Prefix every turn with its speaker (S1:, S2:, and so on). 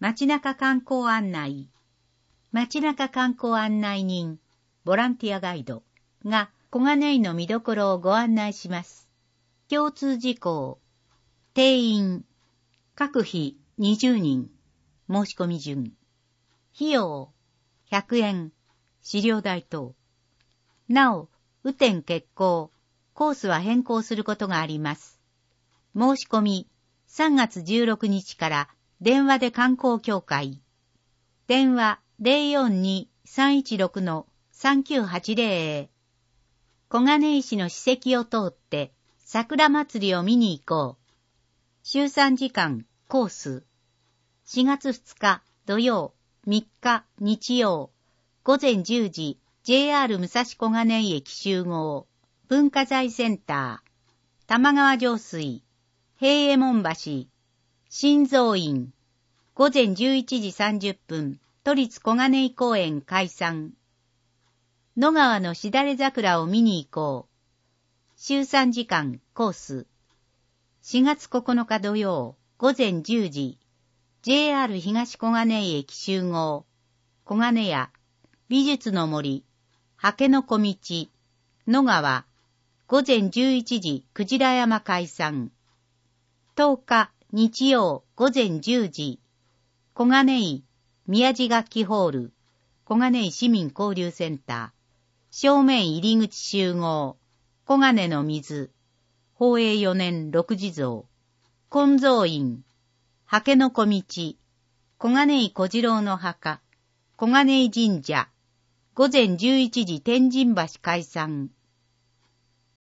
S1: 街中観光案内。街中観光案内人、ボランティアガイドが小金井の見どころをご案内します。共通事項。定員。各日20人。申し込み順。費用。100円。資料代等。なお、雨天決行。コースは変更することがあります。申し込み。3月16日から電話で観光協会。電話 042-316-3980 へ。小金井市の史跡を通って桜祭りを見に行こう。週3時間コース。4月2日土曜、3日日曜、午前10時 JR 武蔵小金井駅集合。文化財センター。玉川上水。平右衛門橋。新蔵院。午前11時30分、都立小金井公園開山。野川のしだれ桜を見に行こう。週3時間コース。4月9日土曜、午前10時、JR 東小金井駅集合。小金屋、美術の森、はけのこ道、野川、午前11時、くじら山開山。10日、日曜、午前10時、小金井、宮地楽器ホール、小金井市民交流センター、正面入り口集合、小金の水、宝永4年六地蔵、金蔵院、はけのこ道、小金井小次郎の墓、小金井神社、午前11時天神橋開山。